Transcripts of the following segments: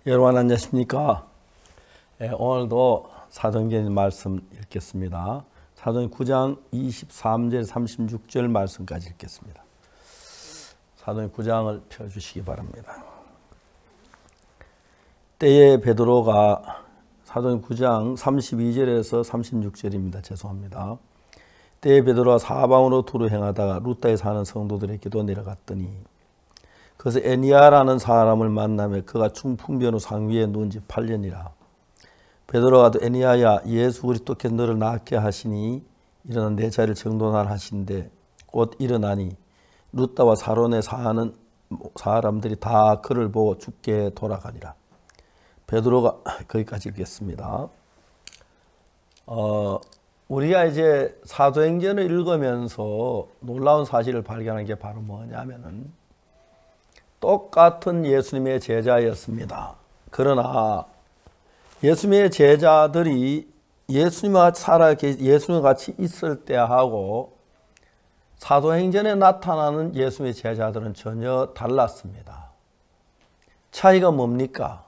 여러분 안녕하십니까? 오늘도 사도행전 말씀 읽겠습니다. 사도행전 9장 23절 36절 말씀까지 읽겠습니다. 사도행전 9장을 펴주시기 바랍니다. 때에 베드로가 사도행전 9장 32절에서 36절입니다. 죄송합니다. 때에 베드로가 사방으로 두루 행하다가 루다에 사는 성도들에게도 내려갔더니 그래서 에니야라는 사람을 만나며 그가 중풍변으로 상위에 누운 지 8년이라. 베드로가 에니야야 예수 그리스도께서 너를 낫게 하시니 일어나 내 자리를 정돈하라 하신데 곧 일어나니 루다와 사론에 사는 사람들이 다 그를 보고 죽게 돌아가니라. 베드로가 거기까지 읽겠습니다. 우리가 이제 사도행전을 읽으면서 놀라운 사실을 발견한 게 바로 뭐냐면은 똑같은 예수님의 제자였습니다. 그러나 예수님의 제자들이 예수님과 예수님과 같이 있을 때하고 사도행전에 나타나는 예수님의 제자들은 전혀 달랐습니다. 차이가 뭡니까?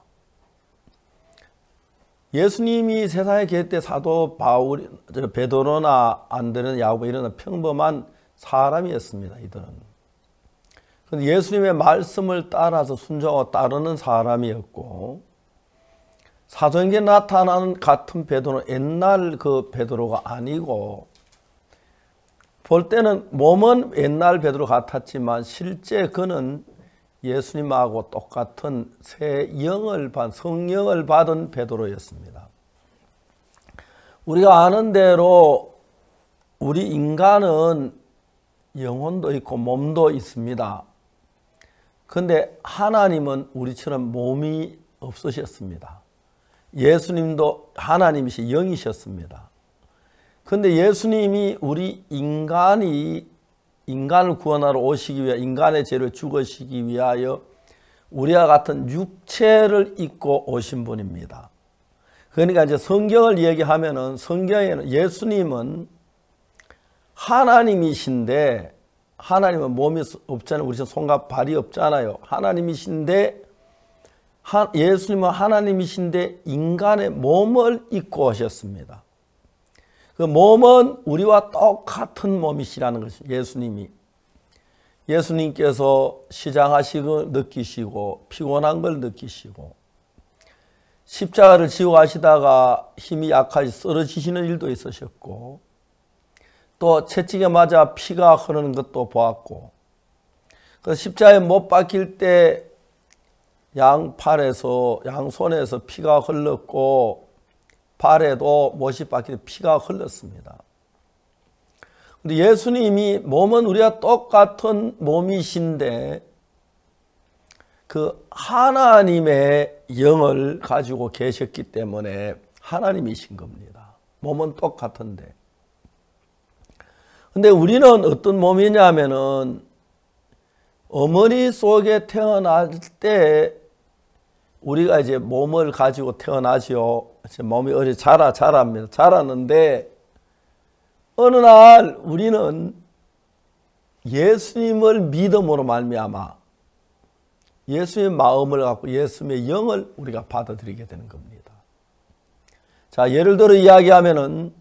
예수님이 세상에 계실 때 사도 바울, 베드로나 안드레나 야고보 이런 평범한 사람이었습니다. 이들은. 예수님의 말씀을 따라서 순종하고 따르는 사람이었고, 사도행전에 나타나는 같은 베드로는 옛날 그 베드로가 아니고, 볼 때는 몸은 옛날 베드로 같았지만 실제 그는 예수님하고 똑같은 새 영을 받은, 성령을 받은 베드로였습니다. 우리가 아는 대로 우리 인간은 영혼도 있고 몸도 있습니다. 그런데 하나님은 우리처럼 몸이 없으셨습니다. 예수님도 하나님이시 영이셨습니다. 그런데 예수님이 우리 인간을 구원하러 오시기 위하여 인간의 죄를 죽으시기 위하여 우리와 같은 육체를 입고 오신 분입니다. 그러니까 이제 성경을 얘기하면은 성경에는 예수님은 하나님이신데 하나님은 몸이 없잖아요. 우리 손과 발이 없잖아요. 하나님이신데 예수님은 하나님이신데 인간의 몸을 입고 오셨습니다. 그 몸은 우리와 똑같은 몸이시라는 것입니다. 예수님이. 예수님께서 시장하시고 느끼시고 피곤한 걸 느끼시고 십자가를 지고 가시다가 힘이 약하시 쓰러지시는 일도 있으셨고 또 채찍에 맞아 피가 흐르는 것도 보았고 그 십자가에 못 박힐 때 양팔에서 양손에서 피가 흘렀고 발에도 못이 박힐 때 피가 흘렀습니다. 근데 예수님이 몸은 우리와 똑같은 몸이신데 그 하나님의 영을 가지고 계셨기 때문에 하나님이신 겁니다. 몸은 똑같은데. 근데 우리는 어떤 몸이냐면은 어머니 속에 태어날 때 우리가 이제 몸을 가지고 태어나죠. 몸이 어리 자랍니다. 자랐는데 어느 날 우리는 예수님을 믿음으로 말미암아 예수님의 마음을 갖고 예수님의 영을 우리가 받아들이게 되는 겁니다. 자, 예를 들어 이야기하면은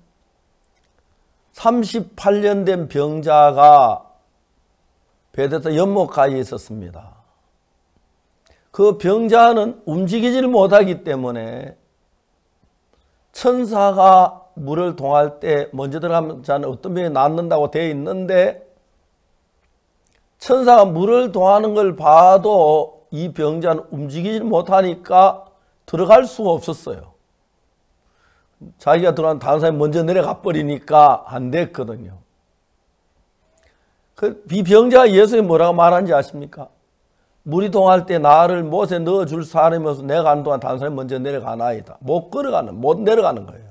38년 된 병자가 베데스다 연못가에 있었습니다. 그 병자는 움직이지를 못하기 때문에 천사가 물을 동할 때 먼저 들어가면 자는 어떤 병이 낫는다고 되어 있는데 천사가 물을 동하는 걸 봐도 이 병자는 움직이지 못하니까 들어갈 수가 없었어요. 자기가 들어간 다른 사람이 먼저 내려가 버리니까 안 됐거든요. 이 병자가 예수님이 뭐라고 말하는지 아십니까? 물이 동할 때 나를 못에 넣어줄 사람이어서 내가 가는 동안 다른 사람이 먼저 내려가나이다. 못 내려가는 거예요.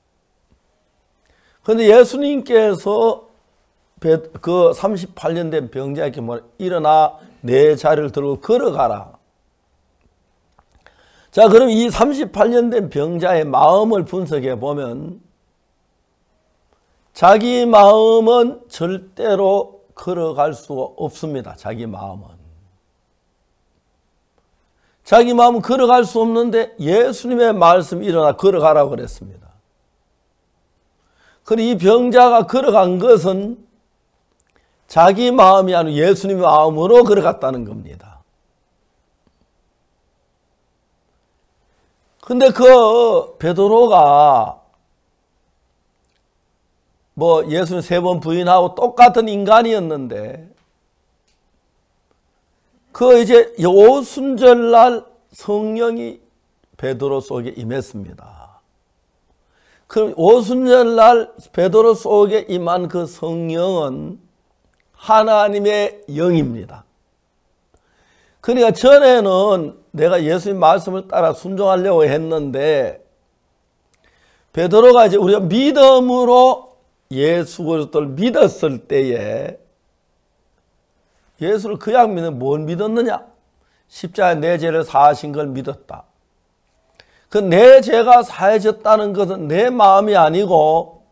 그런데 예수님께서 그 38년 된 병자에게 일어나 내 자리를 들고 걸어가라. 자, 그럼 이 38년 된 병자의 마음을 분석해 보면 자기 마음은 절대로 걸어갈 수가 없습니다. 자기 마음은. 자기 마음은 걸어갈 수 없는데 예수님의 말씀이 일어나 걸어가라고 그랬습니다. 그리고 이 병자가 걸어간 것은 자기 마음이 아니고 예수님의 마음으로 걸어갔다는 겁니다. 근데 그 베드로가 뭐 예수님 3번 부인하고 똑같은 인간이었는데 그 이제 오순절날 성령이 베드로 속에 임했습니다. 그 오순절날 베드로 속에 임한 그 성령은 하나님의 영입니다. 그러니까 전에는 내가 예수님 말씀을 따라 순종하려고 했는데 베드로가 이제 우리가 믿음으로 예수 그리스도를 믿었을 때에 예수를 그냥 믿는 뭘 믿었느냐? 십자가에 내 죄를 사하신 걸 믿었다. 그 내 죄가 사해졌다는 것은 내 마음이 아니고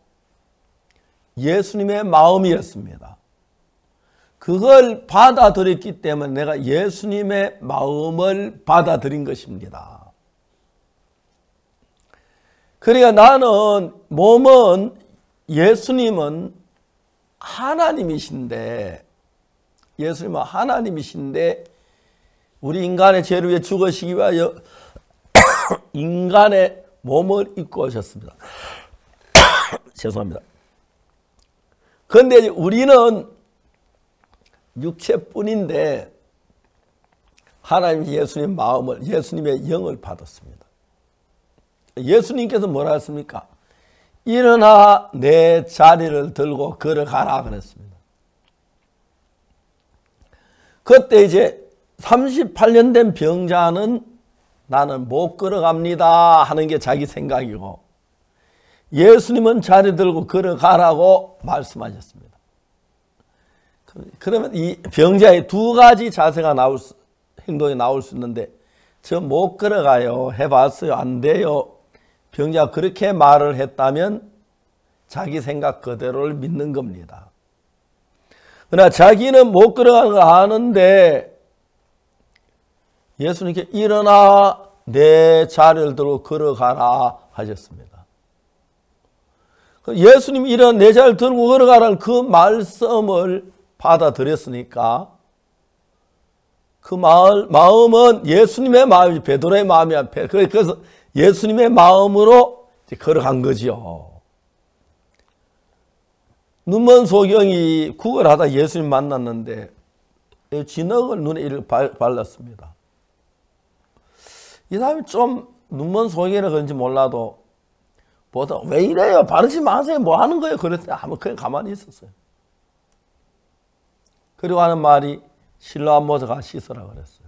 예수님의 마음이었습니다. 그걸 받아들였기 때문에 내가 예수님의 마음을 받아들인 것입니다. 그러니까 나는 몸은 예수님은 하나님이신데 예수님은 하나님이신데 우리 인간의 죄를 위해 죽으시기 위하여 인간의 몸을 입고 오셨습니다. 죄송합니다. 그런데 우리는 육체뿐인데 하나님 예수님 마음을 예수님의 영을 받았습니다. 예수님께서 뭐라 했습니까? 일어나 내 자리를 들고 걸어가라 그랬습니다. 그때 이제 38년 된 병자는 나는 못 걸어갑니다 하는 게 자기 생각이고 예수님은 자리 들고 걸어가라고 말씀하셨습니다. 그러면 이 병자의 두 가지 자세가 행동이 나올 수 있는데 저 못 걸어가요. 해봤어요. 안 돼요. 병자가 그렇게 말을 했다면 자기 생각 그대로를 믿는 겁니다. 그러나 자기는 못 걸어가는 걸 아는데 예수님께 일어나 내 자리를 들고 걸어가라 하셨습니다. 예수님이 일어나 내 자리를 들고 걸어가라는 그 말씀을 받아들였으니까 그 마음은 예수님의 마음이지 베드로의 마음이 아니라 그래서 예수님의 마음으로 걸어간 거지요. 눈먼 소경이 구걸하다 예수님 만났는데 진흙을 눈에 이렇게 발랐습니다. 이 사람이 좀 눈먼 소경이라 그런지 몰라도 보다 왜 이래요? 바르지 마세요. 뭐 하는 거예요? 그랬더니 아무 그냥 가만히 있었어요. 그리고 하는 말이 실로암 못가 씻으라 그랬어요.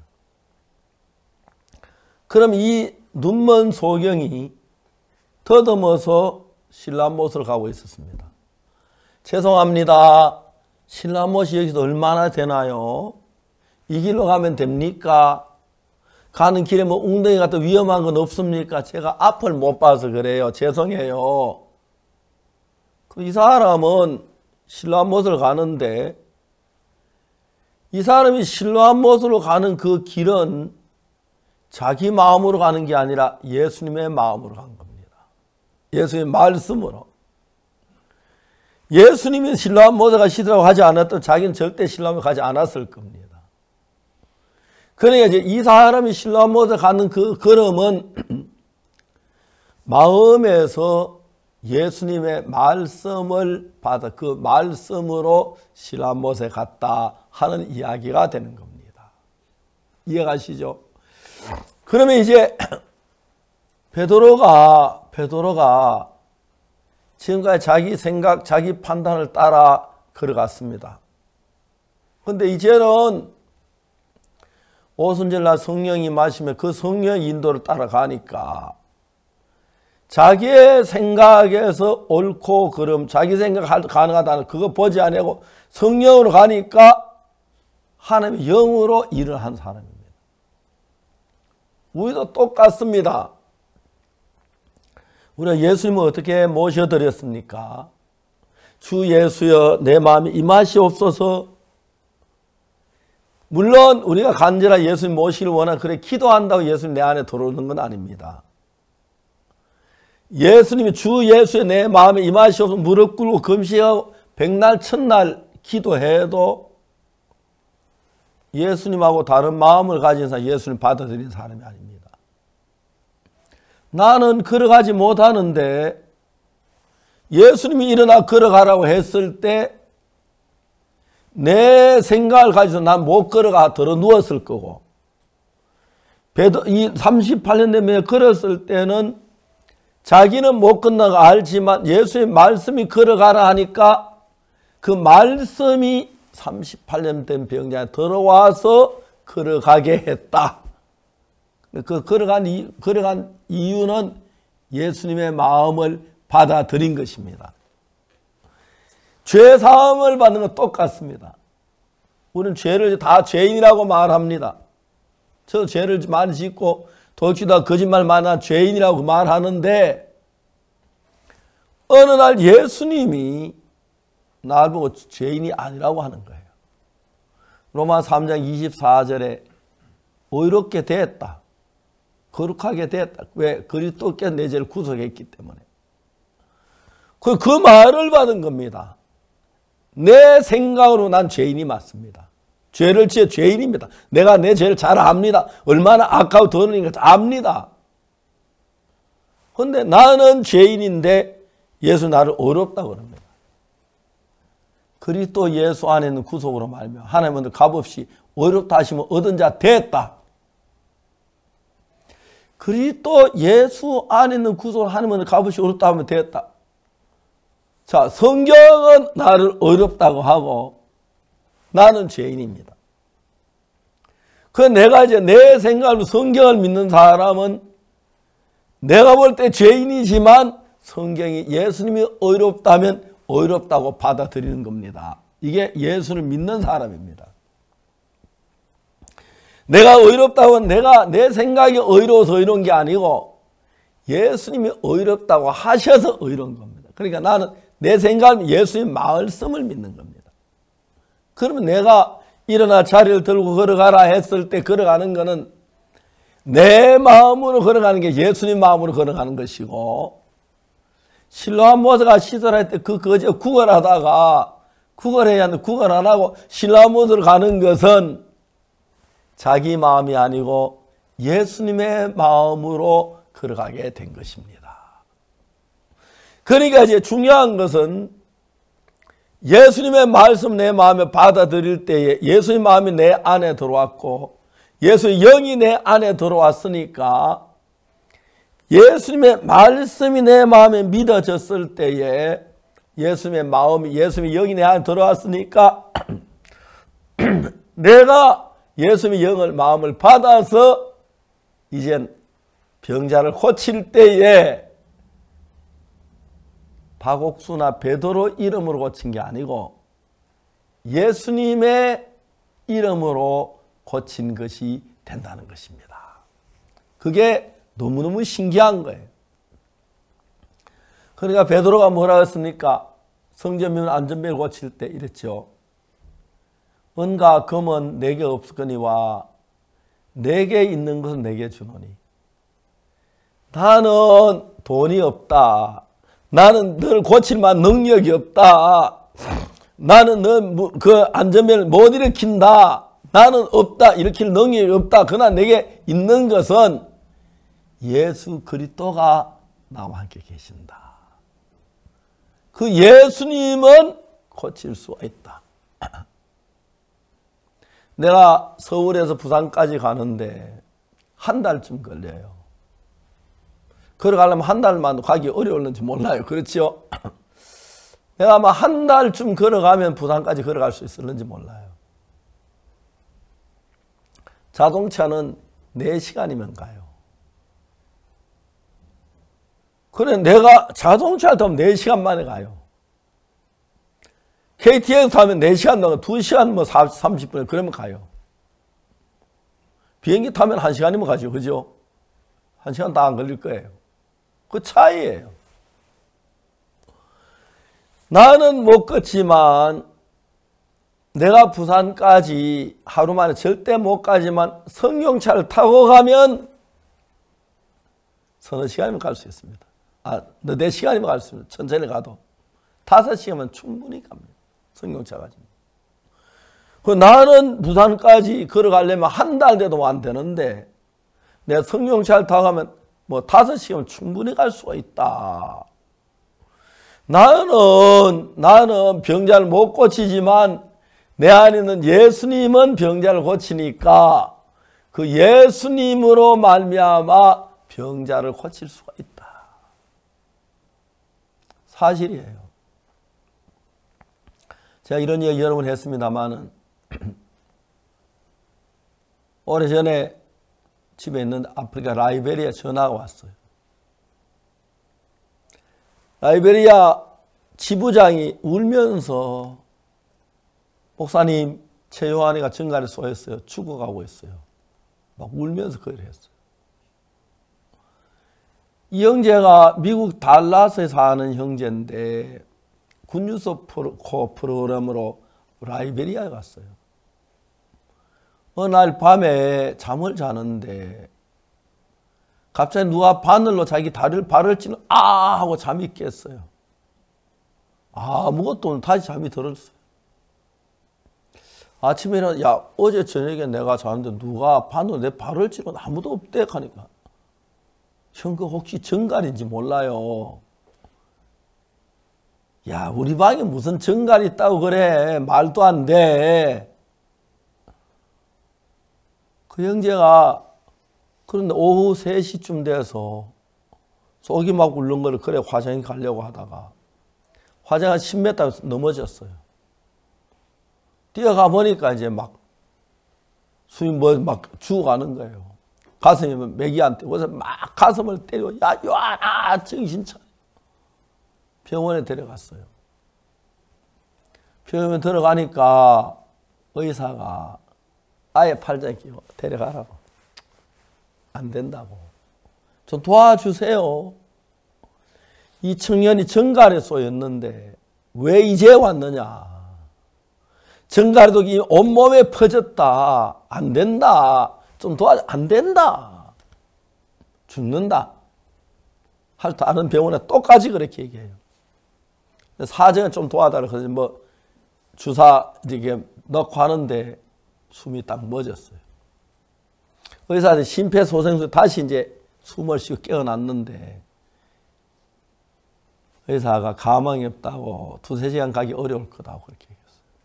그럼 이 눈먼 소경이 더듬어서 실로암 못을 가고 있었습니다. 죄송합니다. 실로암 못이 여기서 얼마나 되나요? 이 길로 가면 됩니까? 가는 길에 뭐 웅덩이 같은 위험한 건 없습니까? 제가 앞을 못 봐서 그래요. 죄송해요. 이 사람은 실로암 못을 가는데 이 사람이 실로암 못으로 가는 그 길은 자기 마음으로 가는 게 아니라 예수님의 마음으로 간 겁니다. 예수님의 말씀으로. 예수님이 실로암 못에 가시더라고 하지 않았던 자기는 절대 실로암에 가지 않았을 겁니다. 그러니까 이제 이 사람이 실로암 못에 가는 그 걸음은 마음에서 예수님의 말씀을 받아 그 말씀으로 실로암 못에 갔다 하는 이야기가 되는 겁니다. 이해가시죠? 그러면 이제 베드로가 지금까지 자기 생각, 자기 판단을 따라 걸어갔습니다. 그런데 이제는 오순절날 성령이 마시면 그 성령의 인도를 따라가니까 자기의 생각에서 옳고 그름, 자기 생각 가능하다는 그거 보지 않고 성령으로 가니까 하나님의 영으로 일을 한 사람입니다. 우리도 똑같습니다. 우리가 예수님을 어떻게 모셔드렸습니까? 주 예수여 내 마음에 임하시옵소서. 물론 우리가 간절하게 예수님 모시기를 원하는 그래 기도한다고 예수님 내 안에 들어오는 건 아닙니다. 예수님이 주 예수의 내 마음에 임하시옵소서 무릎 꿇고 금식하고 백날 첫날 기도해도 예수님하고 다른 마음을 가진 사람, 예수님 받아들이는 사람이 아닙니다. 나는 걸어가지 못하는데 예수님이 일어나 걸어가라고 했을 때 내 생각을 가지고 난 못 걸어가 들어 누웠을 거고, 이 38년 내에 걸었을 때는 자기는 못 건너가 알지만 예수의 말씀이 걸어가라 하니까 그 말씀이 38년 된 병자에 들어와서 걸어가게 했다. 그 걸어간 이유는 예수님의 마음을 받아들인 것입니다. 죄 사함을 받는 건 똑같습니다. 우리는 죄를 다 죄인이라고 말합니다. 저도 죄를 많이 짓고 도치다 거짓말 많이 한 죄인이라고 말하는데 어느 날 예수님이 나를 보고 죄인이 아니라고 하는 거예요. 로마 3장 24절에 의롭게 됐다. 거룩하게 됐다. 왜? 그리스도께서 내 죄를 구속했기 때문에. 그 말을 받은 겁니다. 내 생각으로 난 죄인이 맞습니다. 죄를 지어 죄인입니다. 내가 내 죄를 잘 압니다. 얼마나 악하고 더러운가 압니다. 그런데 나는 죄인인데 예수 나를 어렵다고 그럽니다. 그리스도 예수 안에 있는 구속으로 말며 하나님은 값없이 어렵다 하시면 얻은 자 됐다. 그리스도 예수 안에 있는 구속을 하나님은 값없이 어렵다 하면 됐다. 자, 성경은 나를 어렵다고 하고 나는 죄인입니다. 그 내가 이제 내 생각으로 성경을 믿는 사람은 내가 볼 때 죄인이지만 성경이 예수님이 어렵다면 어렵다고 받아들이는 겁니다. 이게 예수를 믿는 사람입니다. 내가 어렵다고 내가 내 생각이 어려워서 어려운 게 아니고 예수님이 어렵다고 하셔서 어려운 겁니다. 그러니까 나는 내 생각은 예수님 말씀을 믿는 겁니다. 그러면 내가 일어나 자리를 들고 걸어가라 했을 때 걸어가는 것은 내 마음으로 걸어가는 게 예수님 마음으로 걸어가는 것이고, 실로암 모세가 시설할 때 그 거제 구걸하다가 구걸해야 하는데 구걸 안 하고 실로암 모세로 가는 것은 자기 마음이 아니고 예수님의 마음으로 걸어가게 된 것입니다. 그러니까 이제 중요한 것은 예수님의 말씀 내 마음에 받아들일 때에 예수의 마음이 내 안에 들어왔고 예수의 영이 내 안에 들어왔으니까 예수님의 말씀이 내 마음에 믿어졌을 때에 예수님의 마음이 예수님의 영이 내 안에 들어왔으니까 내가 예수님의 영을 마음을 받아서 이젠 병자를 고칠 때에 박옥수나 베드로 이름으로 고친 게 아니고 예수님의 이름으로 고친 것이 된다는 것입니다. 그게 너무너무 신기한 거예요. 그러니까 베드로가 뭐라고 했습니까? 성전문 안전벨 고칠 때 이랬죠. 은과 금은 내게 없거니와 내게 있는 것은 내게 주노니. 나는 돈이 없다. 나는 너를 고칠 만한 능력이 없다. 나는 너 그 안전벨을 못 일으킨다. 나는 없다. 일으킬 능력이 없다. 그러나 내게 있는 것은 예수 그리스도가 나와 함께 계신다. 그 예수님은 고칠 수 있다. 내가 서울에서 부산까지 가는데 한 달쯤 걸려요. 걸어가려면 한 달만 가기 어려울는지 몰라요. 그렇죠? 내가 아마 한 달쯤 걸어가면 부산까지 걸어갈 수 있을는지 몰라요. 자동차는 4시간이면 가요. 그래 내가 자동차를 타면 4시간 만에 가요. KTX 타면 4시간 넘어 2시간 뭐 30분 그러면 가요. 비행기 타면 1시간이면 가죠. 그죠? 1시간 다 안 걸릴 거예요. 그 차이예요. 나는 못 걷지만 내가 부산까지 하루 만에 절대 못 가지만 승용차를 타고 가면 서너 시간이면 갈 수 있습니다. 네 시간이면 갈 수 있습니다. 천천히 가도 5시간이면 충분히 갑니다. 승용차 가지고. 나는 부산까지 걸어가려면 한 달 돼도 안 되는데 내가 승용차를 타고 가면 뭐 5시간 충분히 갈 수가 있다. 나는 병자를 못 고치지만 내 안에 있는 예수님은 병자를 고치니까 그 예수님으로 말미암아 병자를 고칠 수가 있다. 사실이에요. 제가 이런 얘기 여러 번 했습니다만은 오래전에 집에 있는 아프리카 라이베리아 전화가 왔어요. 라이베리아 지부장이 울면서 목사님, 최요한이가 정갈에 쏘였어요. 죽어가고 있어요. 막 울면서 그 일을 했어요. 이 형제가 미국 달라스에 사는 형제인데 군유소 프로그램으로 라이베리아에 갔어요. 어느 날 밤에 잠을 자는데 갑자기 누가 바늘로 자기 다리를 발을 찌는 하고 잠이 깼어요. 아무것도 없는 다시 잠이 들었어요. 아침에 일어나 어제 저녁에 내가 자는데 누가 바늘로 내 발을 찌는 아무도 없대 하니까 형 그 혹시 정갈인지 몰라요. 우리 방에 무슨 정갈이 있다고 그래. 말도 안 돼. 그 형제가 그런데 오후 3시쯤 돼서 속이 막 울는 거를 그래 화장실 가려고 하다가 화장실 10m 넘어졌어요. 뛰어가 보니까 이제 막 숨이 막 죽어가는 거예요. 가슴이 맥이 안 뛰고 그래서 막 가슴을 때리고 요한아 정신 차려. 병원에 데려갔어요. 병원에 들어가니까 의사가 아예 팔짱 끼고 데려가라고. 안 된다고. 좀 도와주세요. 이 청년이 정갈에 쏘였는데 왜 이제 왔느냐. 정갈에도 온몸에 퍼졌다. 안 된다. 좀 도와줘. 안 된다. 죽는다. 할 다른 병원에 똑같이 그렇게 얘기해요. 사정은 좀 도와달라. 그래서 뭐 주사 이렇게 넣고 하는데 숨이 딱 멎었어요. 의사한테 심폐소생술 다시 이제 숨을 쉬고 깨어났는데 의사가 가망이 없다고 2-3시간 가기 어려울 거다고 그렇게 얘기했어요.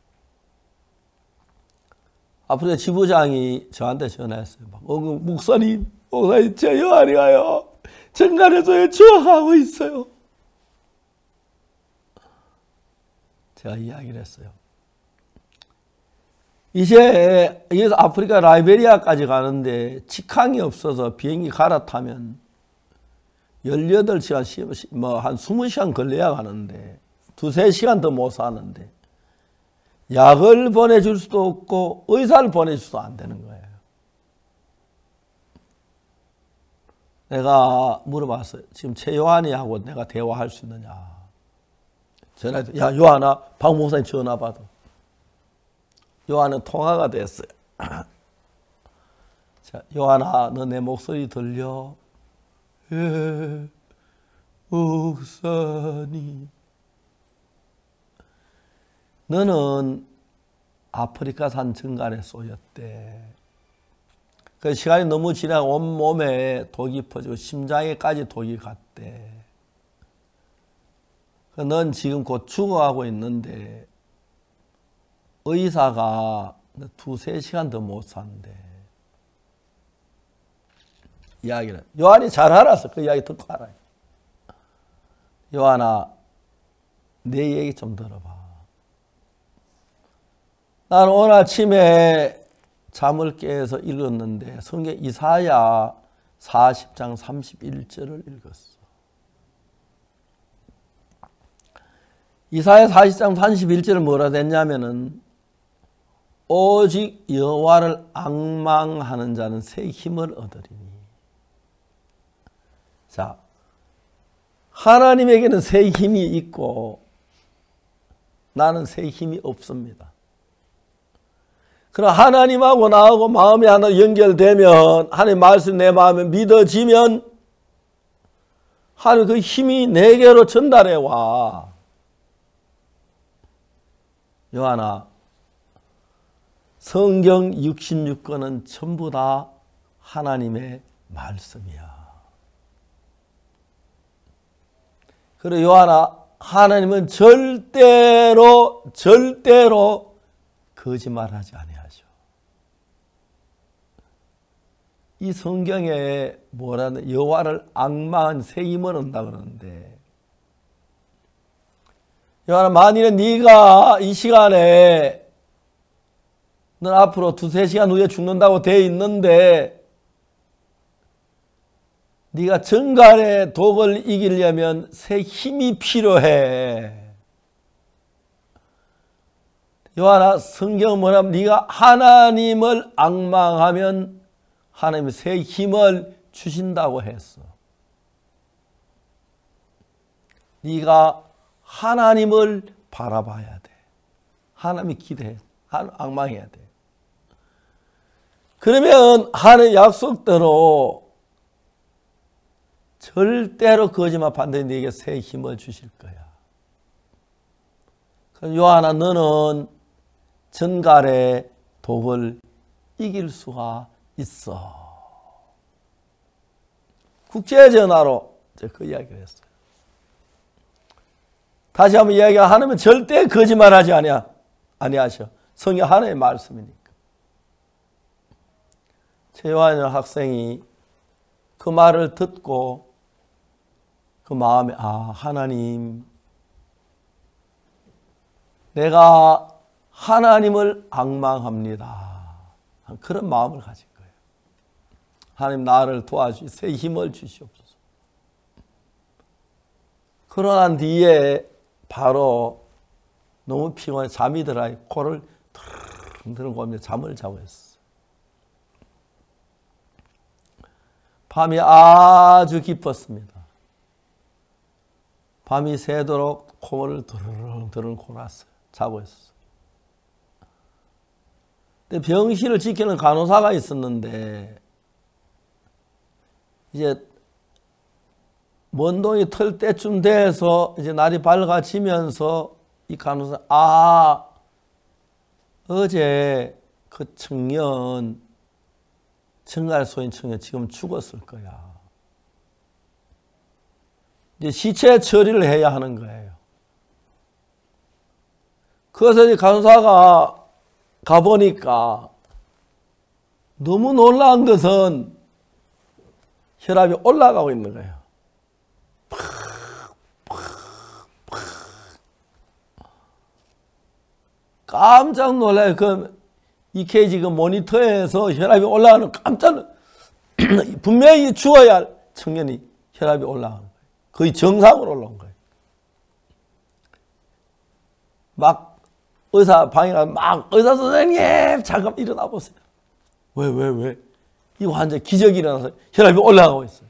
아프리카 지부장이 저한테 전화했어요. 목사님, 제 요한이가요. 정갈에서 죽어가고 있어요. 제가 이야기를 했어요. 이제 여기서 아프리카 라이베리아까지 가는데 직항이 없어서 비행기 갈아타면 18시간, 한 20시간 걸려야 가는데 2-3시간 더 못 사는데 약을 보내줄 수도 없고 의사를 보내줄 수도 안 되는 거예요. 내가 물어봤어요. 지금 최요한이하고 내가 대화할 수 있느냐. 전화해서 요한아, 박 목사님 전화 받아. 요한은 통화가 됐어요. 자, 요한아, 너 내 목소리 들려? 예, 목사님. 너는 아프리카산 정갈에 쏘였대. 그 시간이 너무 지나고 온몸에 독이 퍼지고 심장에까지 독이 갔대. 넌 지금 곧 죽어가고 있는데 의사가 2-3시간 더 못 산대. 이야기를. 요한이 잘 알았어. 그 이야기 듣고 알아요. 요한아, 내 얘기 좀 들어봐. 나는 오늘 아침에 잠을 깨서 읽었는데 성경 이사야 40장 31절을 읽었어. 이사야 40장 31절을 뭐라 됐냐면은 오직 여호와를 앙망하는 자는 새 힘을 얻으리니. 자, 하나님에게는 새 힘이 있고 나는 새 힘이 없습니다. 그럼 하나님하고 나하고 마음이 하나 연결되면, 하나님 말씀 내 마음에 믿어지면 하나님 그 힘이 내게로 전달해 와. 요한아, 성경 66권은 전부 다 하나님의 말씀이야. 그리고 요한아, 하나님은 절대로 거짓말하지 아니하죠. 이 성경에 뭐라는 여호와를 앙망한 새 힘을 얻는다 그러는데, 요한아, 만일에 네가 이 시간에 넌 앞으로 2-3시간 후에 죽는다고 돼 있는데 네가 정갈의 독을 이기려면 새 힘이 필요해. 요한아, 성경은 뭐냐면 네가 하나님을 앙망하면 하나님이 새 힘을 주신다고 했어. 네가 하나님을 바라봐야 돼. 하나님이 기대해. 앙망해야 돼. 그러면 하나님의 약속대로 절대로 거짓말 반드시 네게 새 힘을 주실 거야. 그럼 요한아, 너는 전갈의 독을 이길 수가 있어. 국제전화로 그 이야기를 했어요. 다시 한번 이야기하면 하나님은 절대 거짓말하지 아니하셔. 성경 하나님의 말씀이니까. 최요한 학생이 그 말을 듣고 그 마음에, 아, 하나님, 내가 하나님을 앙망합니다. 그런 마음을 가진 거예요. 하나님, 나를 도와주시, 새 힘을 주시옵소서. 그러난 뒤에 바로 너무 피곤해 잠이 들어 코를 드릉드릉 고며 잠을 자고 있어. 밤이 아주 깊었습니다. 밤이 새도록 코를 드릉드릉 골았어요. 자고 있었어요. 근데 병실을 지키는 간호사가 있었는데 이제 먼동이 틀 때쯤 돼서 이제 날이 밝아지면서 이 간호사, 어제 그 청년, 정갈소인 청년 지금 죽었을 거야. 이제 시체 처리를 해야 하는 거예요. 그래서 이제 간호사가 가보니까 너무 놀라운 것은 혈압이 올라가고 있는 거예요. 깜짝 놀라요. 그 EKG 그 모니터에서 혈압이 올라가는 깜짝 분명히 죽어야 할 청년이 혈압이 올라가는 거예요. 거의 정상으로 올라온 거예요. 막 의사 방에 가서 막 의사 선생님 잠깐 일어나 보세요. 왜? 이 환자 기적이 일어나서 혈압이 올라가고 있어요.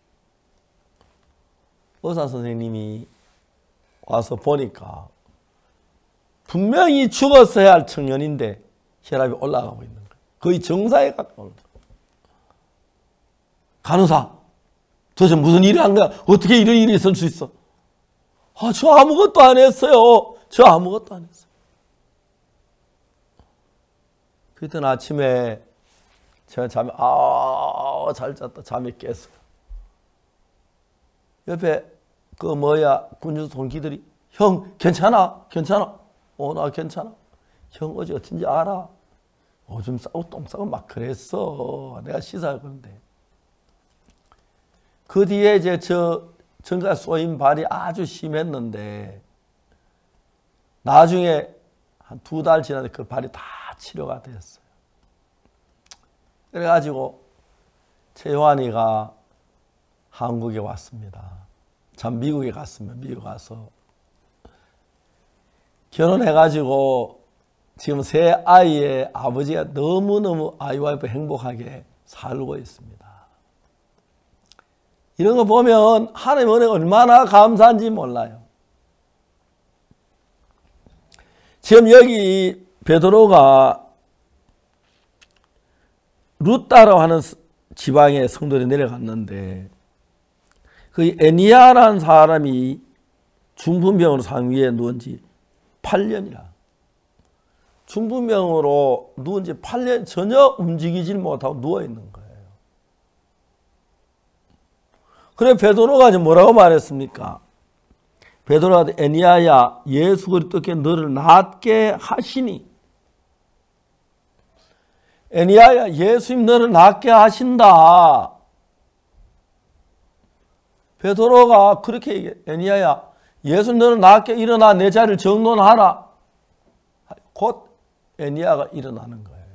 의사 선생님이 와서 보니까 분명히 죽었어야 할 청년인데 혈압이 올라가고 있는 거예요. 거의 정상에 가까운 거예요. 간호사, 도대체 무슨 일을 한 거야? 어떻게 이런 일이 있을 수 있어? 저 아무것도 안 했어요. 저 아무것도 안 했어요. 그때 아침에 제가 잠이 잘 잤다 잠이 깼어요. 옆에 그 군주 동기들이 형 괜찮아? 나 괜찮아. 형 어제 어쩐지 알아? 오줌 싸고 똥 싸고 막 그랬어. 내가 씻어야 하는데. 그 뒤에 이제 정갈 쏘인 발이 아주 심했는데 나중에 한 2달 지나서 그 발이 다 치료가 됐어요. 그래가지고 최요한이가 한국에 왔습니다. 참 미국에 갔으면 미국 가서 결혼해가지고 지금 새 아이의 아버지가 너무너무 아이와 행복하게 살고 있습니다. 이런 거 보면 하나님 은혜가 얼마나 감사한지 몰라요. 지금 여기 베드로가 루따라고 하는 지방에 성도들이 내려갔는데 그 에니야라는 사람이 중풍병으로 상위에 누운 지 8년이라. 중풍병으로 누운 지 8년 전혀 움직이질 못하고 누워있는 거예요. 그래 베드로가 이제 뭐라고 말했습니까? 베드로가 에니야야 예수 그리스도께 너를 낫게 하시니. 에니야야 예수님 너를 낫게 하신다. 베드로가 그렇게 얘기해. 에니야야 예수 너는 낫게 일어나 내 자리를 정돈하라. 곧 에니야가 일어나는 거예요.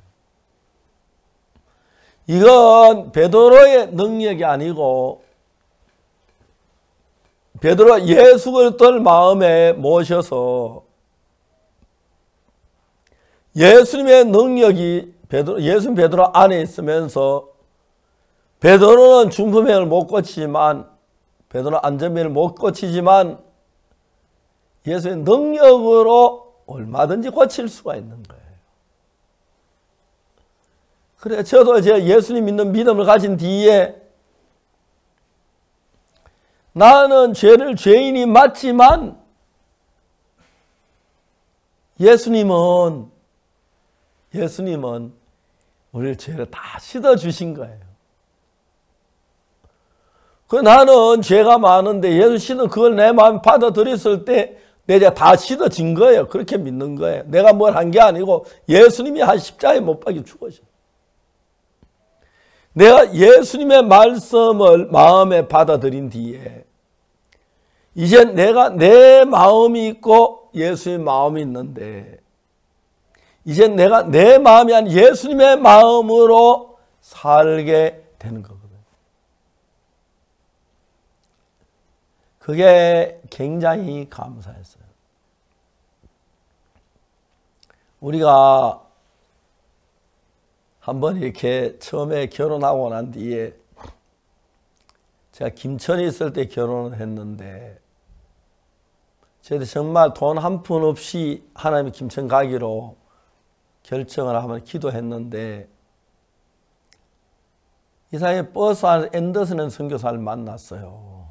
이건 베드로의 능력이 아니고 베드로가 예수 그리스도를 마음에 모셔서 예수님의 능력이 예수님 베드로 안에 있으면서 베드로는 중풍병을 못 고치지만 베드로 안전병을 못 고치지만 예수의 능력으로 얼마든지 고칠 수가 있는 거예요. 그래 저도 이제 예수님 믿는 믿음을 가진 뒤에 나는 죄인이 맞지만 예수님은 우리 죄를 다 씻어 주신 거예요. 그 나는 죄가 많은데 예수 씻은 그걸 내 마음에 받아들였을 때 내 죄 다 씻어진 거예요. 그렇게 믿는 거예요. 내가 뭘 한 게 아니고 예수님이 한 십자가에 못 박혀 죽으셨어요. 내가 예수님의 말씀을 마음에 받아들인 뒤에 이제 내가 내 마음이 있고 예수의 마음이 있는데 이제 내가 내 마음이 아닌 예수님의 마음으로 살게 되는 거거든요. 그게 굉장히 감사했어요. 우리가 한번 이렇게 처음에 결혼하고 난 뒤에 제가 김천에 있을 때 결혼을 했는데 저희도 정말 돈 한 푼 없이 하나님의 김천 가기로 결정을 하면 기도했는데 이상하게 버스 안에서 앤더슨 선교사를 만났어요.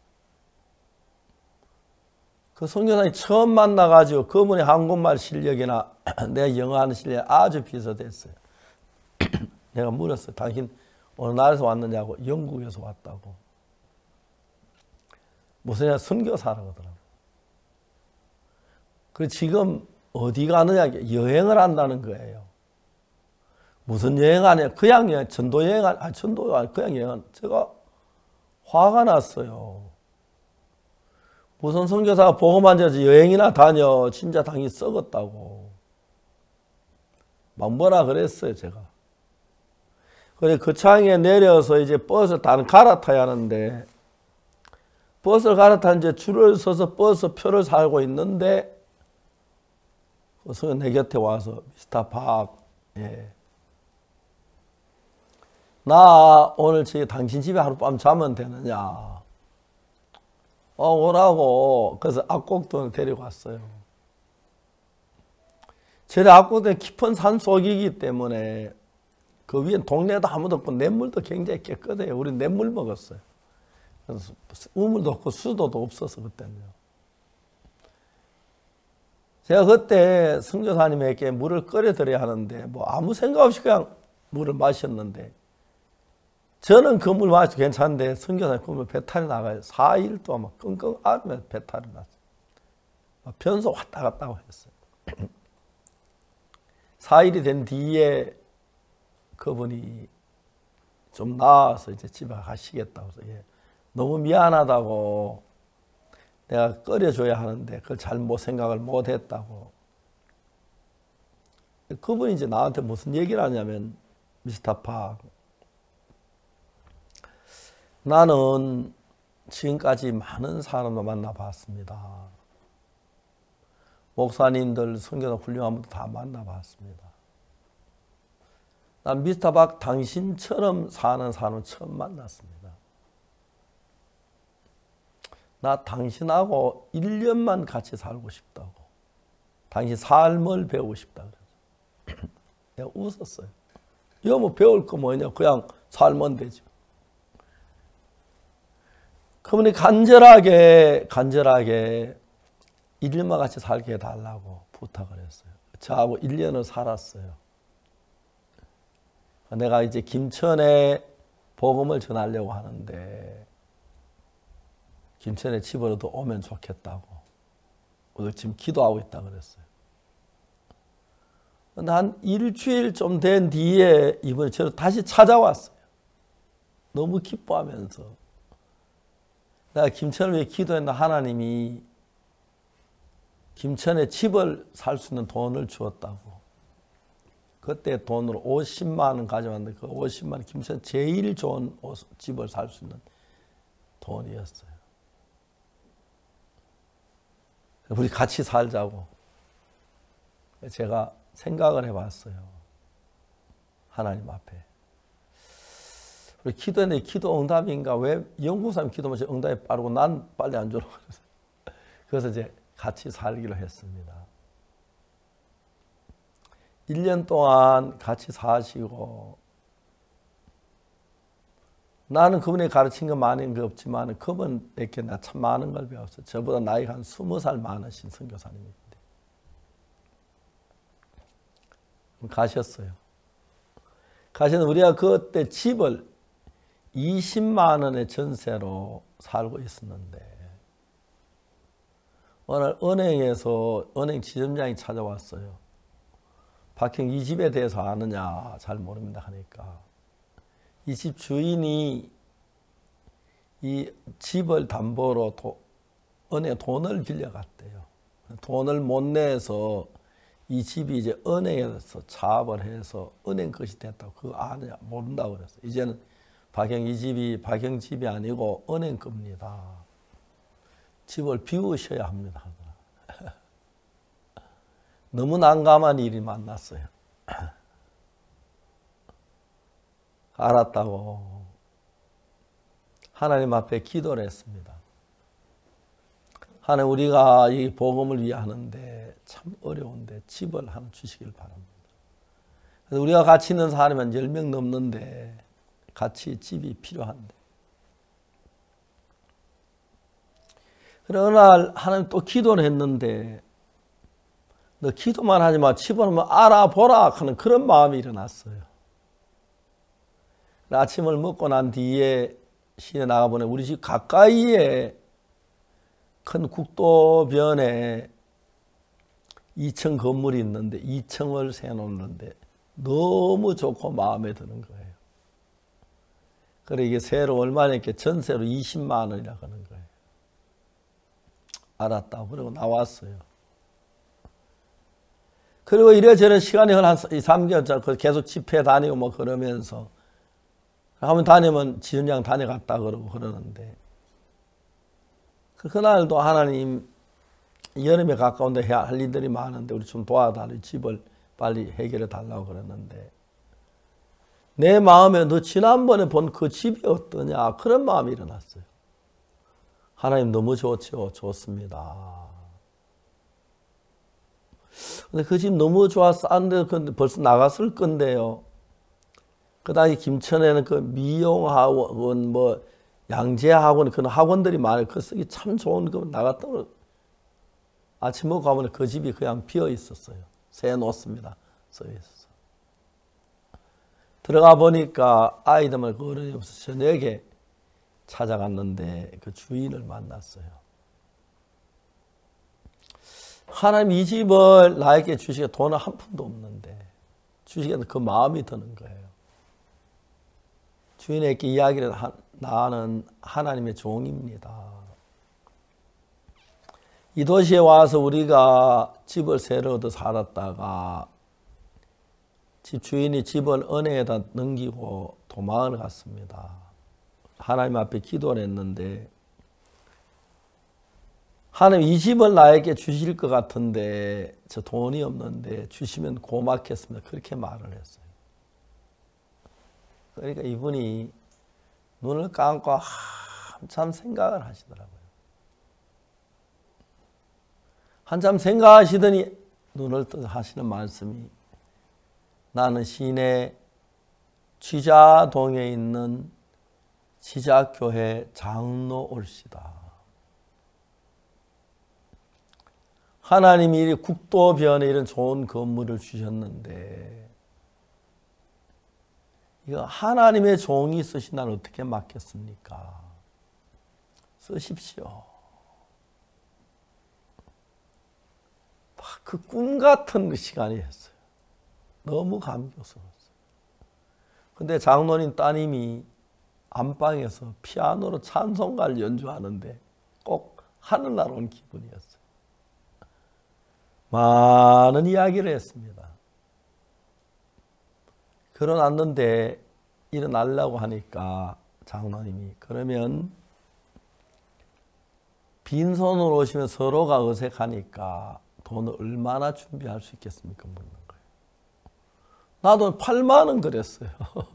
그 선교사님 처음 만나가지고 그분의 한국말 실력이나 내 영어 하는 실력이 아주 비슷했어요. 내가 물었어요. 당신 어느 나라에서 왔느냐고. 영국에서 왔다고. 무슨 선교사라고 하더라고요. 그리고 지금 어디 가느냐 여행을 한다는 거예요. 무슨 여행 하냐? 그냥 여행, 전도 여행 아니 전도 아니 그냥 여행. 제가 화가 났어요. 무슨 선교사가 복음만 전해서 여행이나 다녀. 진짜 당이 썩었다고. 막 뭐라 그랬어요, 제가. 그래 그 창에 내려서 이제 버스를 다른 갈아타야 하는데 버스를 갈아타 이제 줄을 서서 버스 표를 사고 있는데 그 내 곁에 와서 미스터 박, 예. 나 오늘 저기 당신 집에 하룻밤 자면 되느냐? 오라고. 그래서 압곡동을 데리고 왔어요. 제 압곡동은 깊은 산 속이기 때문에 그 위엔 동네도 아무도 없고 냇물도 굉장히 깨끗해요. 우리 냇물 먹었어요. 그래서 우물도 없고 수도도 없어서 그때는요. 제가 그때 선교사님에게 물을 끓여드려야 하는데 뭐 아무 생각 없이 그냥 물을 마셨는데 저는 그 물 마셔도 괜찮은데 선교사님 그 물 배탈이 나가요. 4일 동안 막 끙끙 앓으면서 배탈이 났어요. 변소 왔다 갔다 했어요. 4일이 된 뒤에 그분이 좀 나아서 이제 집에 가시겠다고 해서 예. 너무 미안하다고 내가 끓여줘야 하는데 그걸 잘못 생각을 못 했다고. 그분이 이제 나한테 무슨 얘기를 하냐면 미스터 팍 나는 지금까지 많은 사람을 만나봤습니다. 목사님들 선교사 훌륭한 분들 다 만나봤습니다. 난 미스터 박 당신처럼 사는 사람을 처음 만났습니다. 나 당신하고 1년만 같이 살고 싶다고. 당신 삶을 배우고 싶다. 그래서 내가 웃었어요. 이거 뭐 배울 거 뭐냐? 그냥 살면 되죠. 그분이 간절하게 1년만 같이 살게 해달라고 부탁을 했어요. 저하고 1년을 살았어요. 내가 이제 김천에 복음을 전하려고 하는데 김천에 집으로도 오면 좋겠다고. 지금 기도하고 있다 그랬어요. 근데 한 일주일 좀 된 뒤에 이번에 저를 다시 찾아왔어요. 너무 기뻐하면서. 내가 김천을 위해 기도했나 하나님이 김천에 집을 살 수 있는 돈을 주었다고. 그때 돈으로 50만 원 가져왔는데 그 50만 원 김천 제일 좋은 집을 살 수 있는 돈이었어요. 우리 같이 살자고 제가 생각을 해봤어요. 하나님 앞에. 우리 기도했는데 기도 응답인가? 왜 영국 사람 기도만 응답이 빠르고 난 빨리 안 주라고 그래서 이제 같이 살기로 했습니다. 1년 동안 같이 사시고 나는 그분이 가르친 거 많은 게 없지만 그분에게 나 참 많은 걸 배웠어요. 저보다 나이가 한 20살 많으신 선교사님인데 가셨어요. 가시는 우리가 그때 집을 20만 원의 전세로 살고 있었는데 오늘 은행에서 은행 지점장이 찾아왔어요. 박형 이 집에 대해서 아느냐? 잘 모릅니다 하니까 이 집 주인이 이 집을 담보로 은행에 돈을 빌려갔대요. 돈을 못 내서 이 집이 이제 은행에서 차압을 해서 은행 것이 됐다고. 그거 아느냐? 모른다고 그랬어요. 이제는 박형 이 집이 박형 집이 아니고 은행 겁니다. 집을 비우셔야 합니다. 너무 난감한 일이 만났어요. 알았다고 하나님 앞에 기도를 했습니다. 하나님 우리가 이 복음을 위해 하는데 참 어려운데 집을 하나 주시길 바랍니다. 그래서 우리가 같이 있는 사람이 한 10명 넘는데 같이 집이 필요한데 그래 어느 날 하나님 또 기도를 했는데 너 기도만 하지 마. 집을 한번 알아보라 하는 그런 마음이 일어났어요. 아침을 먹고 난 뒤에 시내 나가보니 우리 집 가까이에 큰 국도변에 2층 건물이 있는데 2층을 세놓는데 너무 좋고 마음에 드는 거예요. 그래 이게 세로 얼마니까 전세로 20만 원이라고 하는 거예요. 알았다고 그러고 나왔어요. 그리고 이래저래 시간이 한 3개월 계속 집회 다니고 뭐 그러면서 한번 다니면 지연장 다녀갔다 그러고 그러는데 그날도 하나님 여름에 가까운데 할 일들이 많은데 우리 좀 도와달라 집을 빨리 해결해 달라고 그랬는데 내 마음에 너 지난번에 본 그 집이 어떠냐 그런 마음이 일어났어요. 하나님 너무 좋죠. 좋습니다. 근데 그 집 너무 좋았어. 근데 벌써 나갔을 건데요. 그 당시 김천에는 그 미용학원, 뭐 양재학원 그런 학원들이 많아요. 그 쓰기 참 좋은 거 나갔다 아침 먹고 가면 그 집이 그냥 비어 있었어요. 새 놓습니다. 써 있었어. 들어가 보니까 아이들만 그 어른이 없어서 저녁에 찾아갔는데 그 주인을 만났어요. 하나님 이 집을 나에게 주시게 돈은 한 푼도 없는데 주시겠다 그 마음이 드는 거예요. 주인에게 이야기를 나는 하나님의 종입니다. 이 도시에 와서 우리가 집을 새로 얻어 살았다가 집 주인이 집을 은행에다 넘기고 도망을 갔습니다. 하나님 앞에 기도를 했는데 하나님 이 집을 나에게 주실 것 같은데 저 돈이 없는데 주시면 고맙겠습니다. 그렇게 말을 했어요. 그러니까 이분이 눈을 감고 한참 생각을 하시더라고요. 한참 생각하시더니 눈을 떠 하시는 말씀이 나는 시내 취자동에 있는 지자교회 장로 올시다. 하나님이 국도변에 이런 좋은 건물을 주셨는데 이거 하나님의 종이 쓰신다는 어떻게 맡겼습니까? 쓰십시오. 그 꿈 같은 시간이었어요. 너무 감격스러웠어요. 근데 장로님 따님이 안방에서 피아노로 찬송가를 연주하는데 꼭 하늘나라 온 기분이었어요. 많은 이야기를 했습니다. 일어났는데 일어나려고 하니까 장로님이 그러면 빈손으로 오시면 서로가 어색하니까 돈을 얼마나 준비할 수 있겠습니까? 묻는 거예요. 나도 8만 원 그랬어요.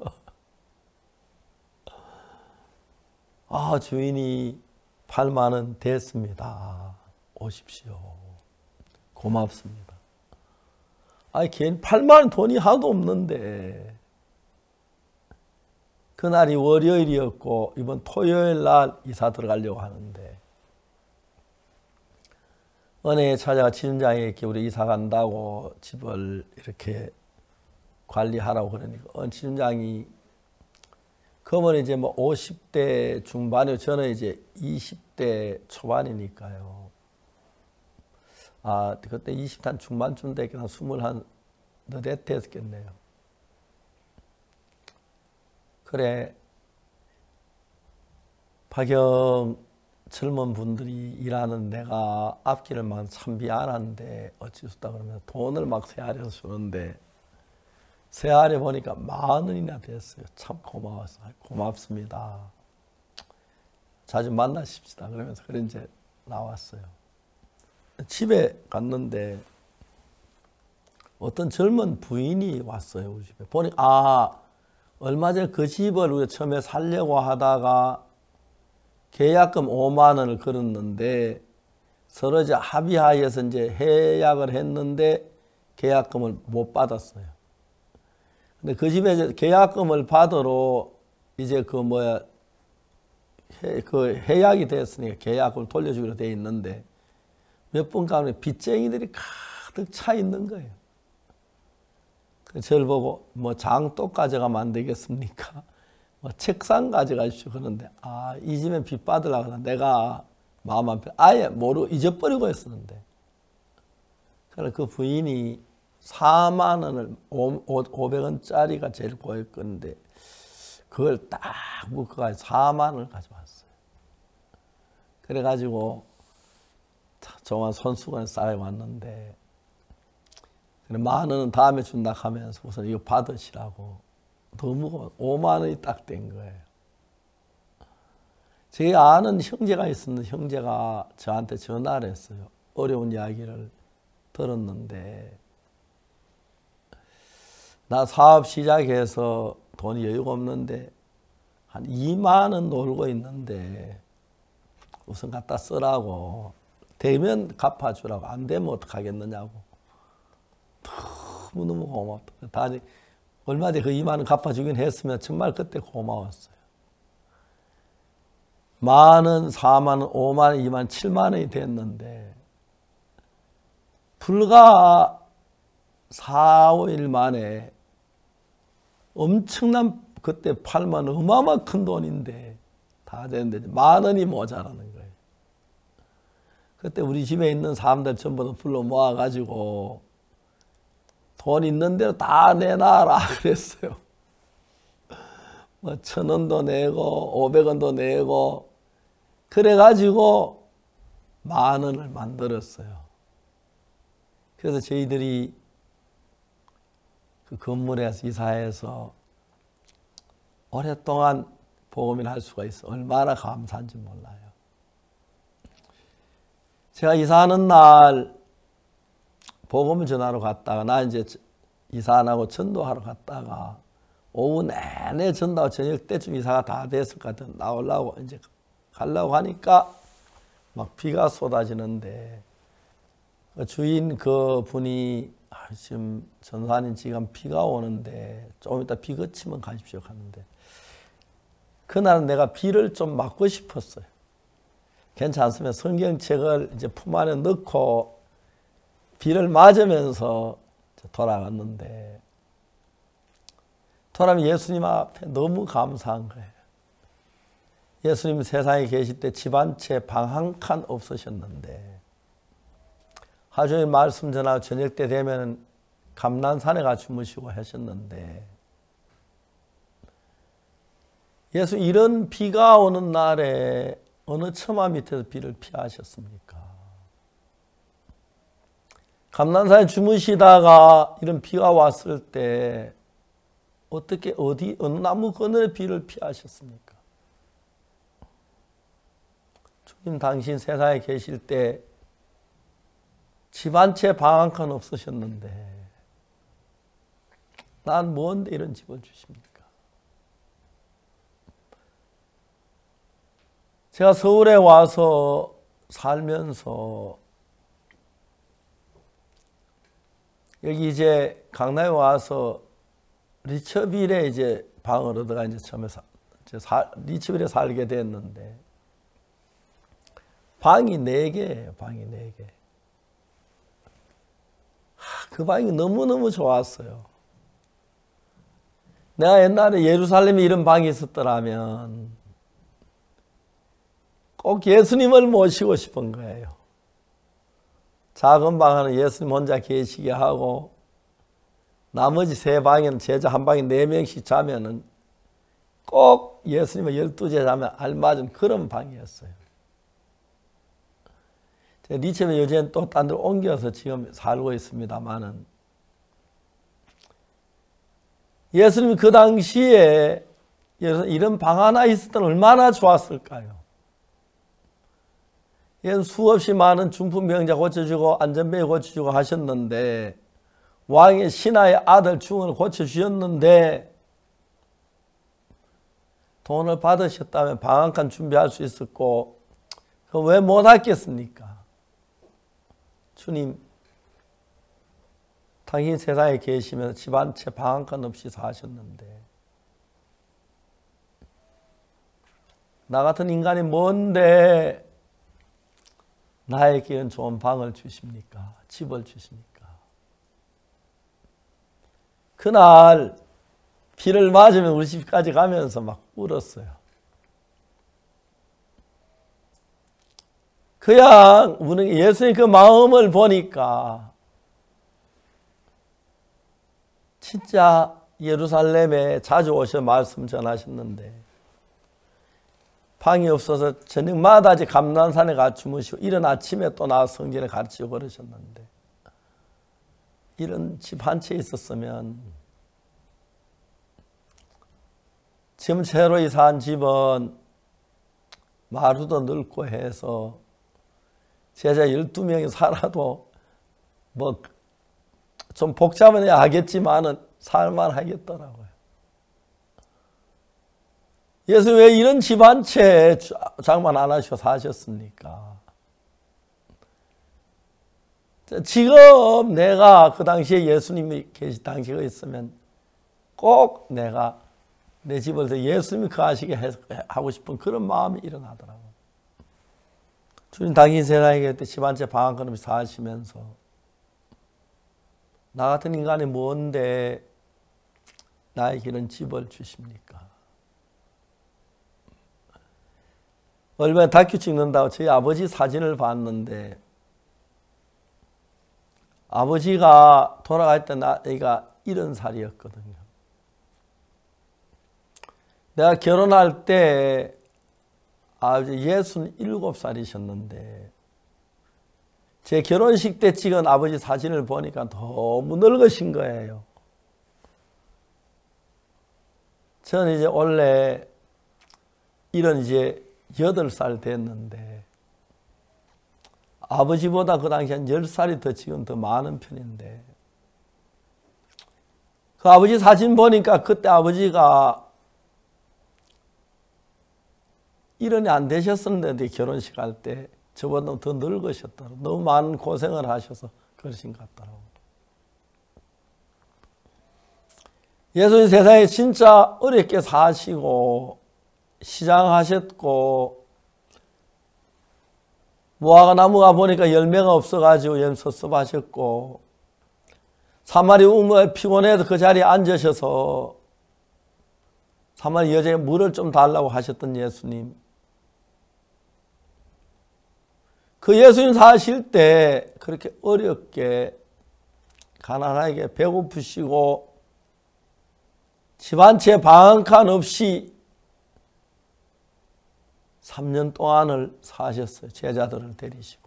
아, 주인이 8만 원 됐습니다. 오십시오. 고맙습니다. 아니, 걔는 8만 원 돈이 하나도 없는데 그날이 월요일이었고 이번 토요일 날 이사 들어가려고 하는데 은혜에 찾아가 지점장에게 우리 이사 간다고 집을 이렇게 관리하라고 그러니까 지점장이 그러면 이제 뭐 50대 중반이요. 저는 이제 20대 초반이니까요. 아, 그때 20대 중반쯤 되니까 한 21, 넷 됐겠네요. 그래, 박영 젊은 분들이 일하는 내가 앞길을 막 참 미안한데 어찌 수 없다 그러면 돈을 막 세아려서 주는데 세아려 보니까 10,000원이나 됐어요. 참 고마웠어요. 고맙습니다. 자주 만나십시다. 그러면서 그래 이제 나왔어요. 집에 갔는데 어떤 젊은 부인이 왔어요. 우리 집에. 보니까 얼마 전에 그 집을 우리가 처음에 살려고 하다가 계약금 5만 원을 걸었는데 서로 이제 합의하에서 이제 해약을 했는데 계약금을 못 받았어요. 근데 그 집에 이제 계약금을 받으러 이제 그 해약이 됐으니까 계약금을 돌려주기로 돼 있는데 몇 분 가면 빚쟁이들이 가득 차 있는 거예요. 저를 보고 뭐 장독 가져가면 안 되겠습니까? 뭐 책상 가져가십시오. 그러는데 이 집에 빚 받으려고 내가 마음 한편 아예 모르고 잊어버리고 했었는데 그래서 그 부인이 4만 원을 500원짜리가 제일 고일 건데 그걸 딱 묶어가지고 4만 원을 가져왔어요. 그래가지고 정말 손수건에 쌓여왔는데 10,000원은 다음에 준다 하면서 우선 이거 받으시라고 너무 5만 원이 딱 된 거예요. 제 아는 형제가 있었는데 형제가 저한테 전화를 했어요. 어려운 이야기를 들었는데 나 사업 시작해서 돈이 여유가 없는데 한 2만 원 놀고 있는데 우선 갖다 쓰라고 되면 갚아주라고 안 되면 어떡하겠느냐고 너무너무 고맙다. 다시 얼마 전에 그 2만 원 갚아주긴 했으면 정말 그때 고마웠어요. 10,000원, 4만 원, 5만 원, 2만 원, 7만 원이 됐는데 불과 4, 5일 만에 엄청난 그때 8만 원 어마어마한 큰 돈인데 다 됐는데 10,000원이 모자라는 거예요. 그때 우리 집에 있는 사람들 전부 다 불러 모아가지고 돈 있는 대로 다 내놔라 그랬어요. 뭐 1,000원도 내고 500원도 내고 그래가지고 10,000원을 만들었어요. 그래서 저희들이 그 건물에서 이사해서 오랫동안 복음을 할 수가 있어. 얼마나 감사한지 몰라요. 제가 이사하는 날 복음을 전하러 갔다가 나 이제 이사 안 하고 전도하러 갔다가 오후 내내 전도하고 저녁 때쯤 이사가 다 됐을 것 같아. 나오려고 이제 가려고 하니까 막 비가 쏟아지는데 주인 그 분이 지금 전사님 지금 비가 오는데 조금 이따 비 그치면 가십시오 하는데 그날은 내가 비를 좀 맞고 싶었어요. 괜찮으면 성경책을 이제 품 안에 넣고 비를 맞으면서 돌아갔는데 돌아오면 예수님 앞에 너무 감사한 거예요. 예수님 세상에 계실 때 집 한 채 방 한 칸 없으셨는데 하루종일 말씀 전하고 저녁 때 되면 감난산에 가 주무시고 하셨는데 예수 이런 비가 오는 날에 어느 처마 밑에서 비를 피하셨습니까? 감난산에 주무시다가 이런 비가 왔을 때 어떻게 어느 나무 그늘에 비를 피하셨습니까? 주님 당신 세상에 계실 때 집 한 채 방 한 칸 없으셨는데 난 뭔데 이런 집을 주십니까? 제가 서울에 와서 살면서 여기 이제 강남에 와서 리처빌에 이제 방을 얻어가 이제 처음에 리처빌에 살게 됐는데 방이 4개예요. 방이 4개. 그 방이 너무너무 좋았어요. 내가 옛날에 예루살렘에 이런 방이 있었더라면 꼭 예수님을 모시고 싶은 거예요. 작은 방 하나 예수님 혼자 계시게 하고 나머지 3방에는 제자 한 방에 4명씩 자면은 꼭 예수님을 12제 자면 알맞은 그런 방이었어요. 리처빌 요새는 또 딴 데로 옮겨서 지금 살고 있습니다만은 예수님이 그 당시에 이런 방 하나 있었던 얼마나 좋았을까요? 얘는 수없이 많은 중풍병자 고쳐주고 안전병 고쳐주고 하셨는데 왕의 신하의 아들 중을 고쳐주셨는데 돈을 받으셨다면 방 한 칸 준비할 수 있었고 그거 왜 못하겠습니까? 주님 당신 세상에 계시면서 집 한 채 방 한 칸 없이 사셨는데 나 같은 인간이 뭔데 나에게는 좋은 방을 주십니까? 집을 주십니까? 그날 비를 맞으면 우리 집까지 가면서 막 울었어요. 그냥 우는 예수님 그 마음을 보니까 진짜 예루살렘에 자주 오셔 말씀 전하셨는데 방이 없어서 저녁마다 이제 감난산에 가 주무시고 이른 아침에 또 나와서 성전에 가르치고 그러셨는데 이런 집 한 채 있었으면 지금 새로 이사한 집은 마루도 넓고 해서 제자 12명이 살아도 뭐 좀 복잡은 하겠지만은 살만 하겠더라고요. 예수 왜 이런 집 한 채 장만 안 하시고 사셨습니까? 지금 내가 그 당시에 예수님이 계시 당시가 있으면 꼭 내가 내 집을 더 예수님이 거하시게 하고 싶은 그런 마음이 일어나더라고요. 주님 당신 세상에 집 한 채 방 한 칸 없이 사시면서 나 같은 인간이 뭔데 나에게 이런 집을 주십니까? 얼마 전에 다큐 찍는다고 저희 아버지 사진을 봤는데 아버지가 돌아갈 때 나이가 70살이었거든요. 내가 결혼할 때 아버지 67살이셨는데 제 결혼식 때 찍은 아버지 사진을 보니까 너무 늙으신 거예요. 저는 이제 원래 이제 8살 됐는데 아버지보다 그 당시 한 10살이 더 지금 더 많은 편인데 그 아버지 사진 보니까 그때 아버지가 1년이 안 되셨었는데 결혼식 할 때 저보다 더 늙으셨더라고요. 너무 많은 고생을 하셔서 그러신 것 같더라고요. 예수님 세상에 진짜 어렵게 사시고 시장하셨고 무화과 나무가 보니까 열매가 없어가지고 섭섭하셨고 사마리 우물 피곤해서 그 자리에 앉으셔서 사마리 여자에 물을 좀 달라고 하셨던 예수님. 그 예수님 사실 때 그렇게 어렵게 가난하게 배고프시고 집 한 채 방 한 칸 없이 3년 동안을 사셨어요. 제자들을 데리시고.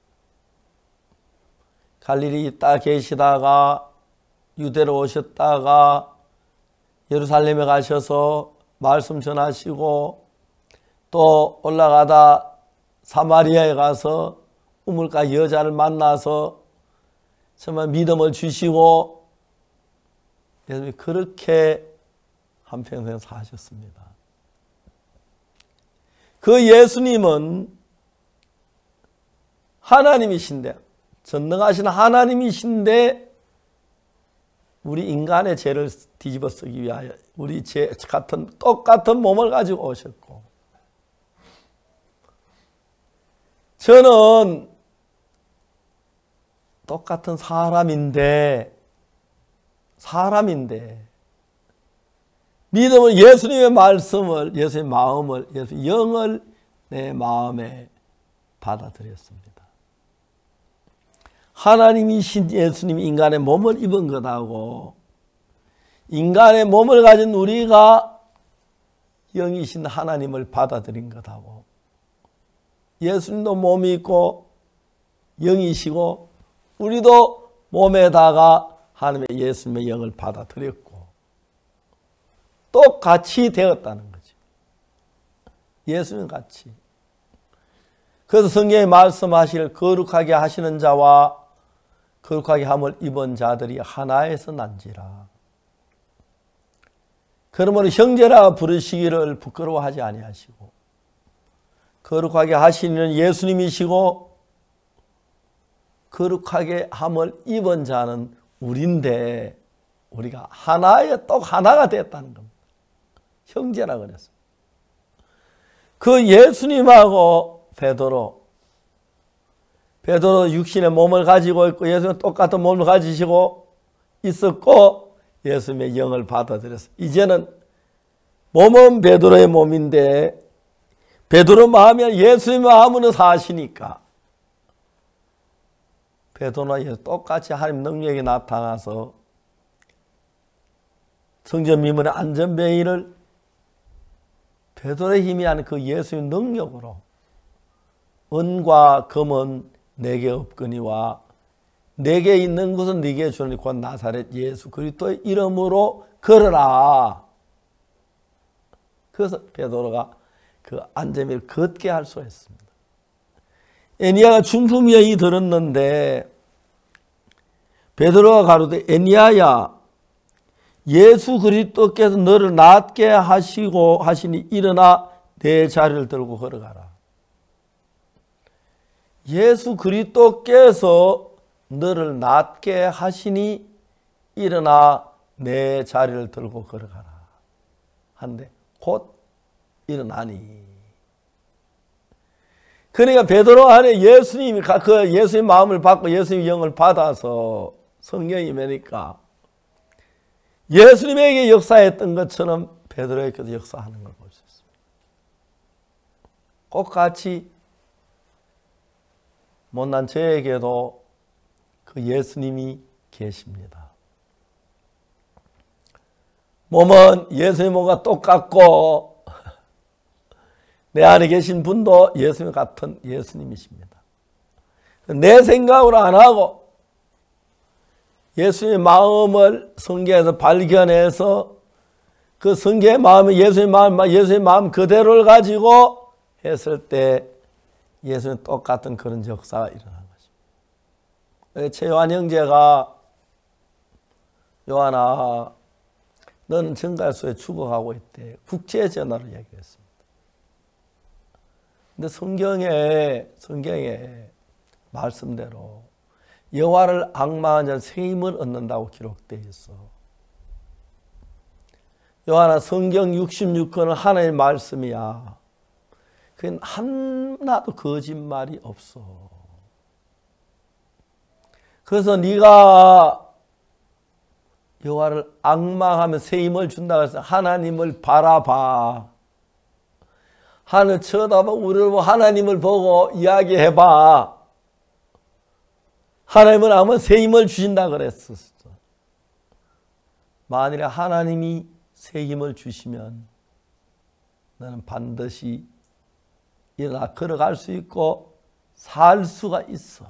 갈릴리 있다 계시다가 유대로 오셨다가 예루살렘에 가셔서 말씀 전하시고 또 올라가다 사마리아에 가서 우물가 여자를 만나서 정말 믿음을 주시고 예수님이 그렇게 한평생 사셨습니다. 그 예수님은 하나님이신데 전능하신 하나님이신데 우리 인간의 죄를 뒤집어 쓰기 위하여 우리 죄 같은 똑같은 몸을 가지고 오셨고 저는 똑같은 사람인데 믿음을 예수님의 말씀을 예수님의 마음을 예수님의 영을 내 마음에 받아들였습니다. 하나님이신 예수님이 인간의 몸을 입은 것하고 인간의 몸을 가진 우리가 영이신 하나님을 받아들인 것하고 예수님도 몸이 있고 영이시고 우리도 몸에다가 하나님의 예수님의 영을 받아들였고 똑같이 되었다는 거죠. 예수님 같이. 그래서 성경에 말씀하실 거룩하게 하시는 자와 거룩하게 함을 입은 자들이 하나에서 난지라. 그러므로 형제라 부르시기를 부끄러워하지 아니하시고 거룩하게 하시는 예수님이시고 거룩하게 함을 입은 자는 우리인데 우리가 하나의 똑 하나가 됐다는 겁니다. 형제라 그랬어요. 그 예수님하고 베드로 육신의 몸을 가지고 있고 예수님은 똑같은 몸을 가지시고 있었고 예수님의 영을 받아들였어요. 이제는 몸은 베드로의 몸인데 베드로 마음이 예수님의 마음으로 사시니까 베드로나 예수 똑같이 하나님 능력이 나타나서 성전 미문의 안전뱅이를 베드로의 힘이 아닌 그 예수의 능력으로 은과 금은 내게 없거니와 내게 있는 것은 네게 주노니 곧 나사렛 예수 그리스도의 이름으로 걸어라. 그래서 베드로가 그 안전뱅이를 걷게 할 수가 있습니다. 에니야가 중풍병이 들었는데 베드로가 가로되 에니야야 예수 그리스도께서 너를 낫게 하시고 하시니 일어나 내 자리를 들고 걸어가라. 예수 그리스도께서 너를 낫게 하시니 일어나 내 자리를 들고 걸어가라. 한데 곧 일어나니. 그러니까 베드로 안에 예수님이 그 예수님 마음을 받고 예수님 영을 받아서 성령이 임하니까 예수님에게 역사했던 것처럼 베드로에게도 역사하는 걸 볼 수 있습니다. 똑같이 못난 저에게도 그 예수님이 계십니다. 몸은 예수님 몸과 똑같고 내 안에 계신 분도 예수님 같은 예수님이십니다. 내 생각으로 안 하고 예수님의 마음을 성경에서 발견해서 그 성경의 마음이 예수님의 마음 그대로를 가지고 했을 때 예수님 똑같은 그런 역사가 일어난 것입니다. 최요한 형제가 요한아 너는 정갈소에 죽어가고 있대. 국제전화를 얘기했습니다. 근데 성경에 말씀대로 여호와를 앙망한 자는 새 힘을 얻는다고 기록되어 있어. 요한아, 성경 66권은 하나님의 말씀이야. 그건 하나도 거짓말이 없어. 그래서 네가 여호와를 앙망하면 새 힘을 준다고 해서 하나님을 바라봐. 하늘 쳐다보고 우리를 보고 하나님을 보고 이야기해봐. 하나님은 아무 새 힘을 주신다 그랬었어. 만일에 하나님이 새 힘을 주시면 너는 반드시 일어나 걸어갈 수 있고 살 수가 있어.